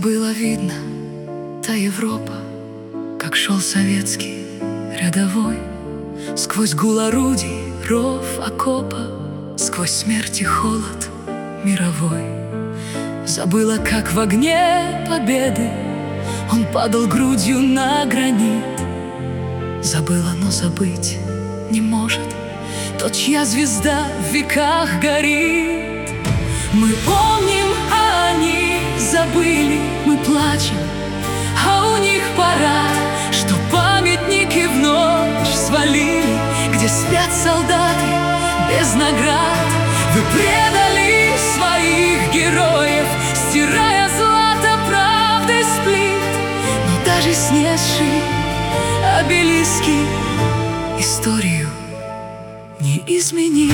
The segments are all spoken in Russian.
было видно та Европа, как шел советский рядовой сквозь гул орудий, ров окопа, сквозь смерть и холод мировой. Забыла, как в огне победы он падал грудью на гранит. Забыла, но забыть не может тот, чья звезда в веках горит. Мы помним, а они забыли, мы плачем, а у них парад, что памятники в ночь свалили, где спят солдаты без наград. Вы предали своих героев, стирая злато правды с плит, но даже снесший обелиски историю не изменит.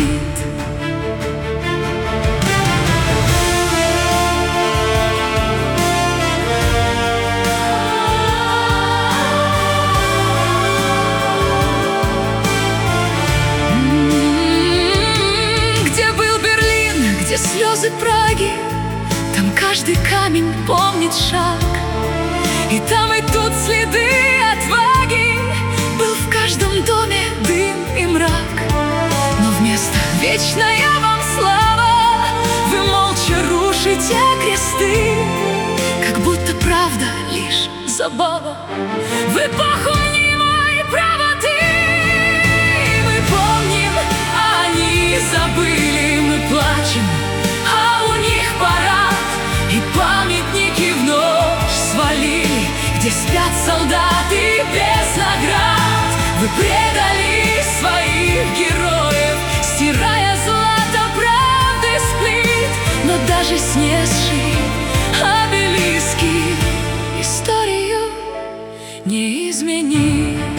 Слезы Праги, там каждый камень помнит шаг, и там и тут следы отваги. Был в каждом доме дым и мрак, но вместо «вечная вам слава» вы молча рушите кресты, как будто правда лишь забава в эпоху мнимой правоты. Мы помним, а они забыли, мы плачем, и памятники в ночь свалили, где спят солдаты без наград. Вы предали своих героев, стирая злато правды с плит, но даже снесший обелиски историю не изменит.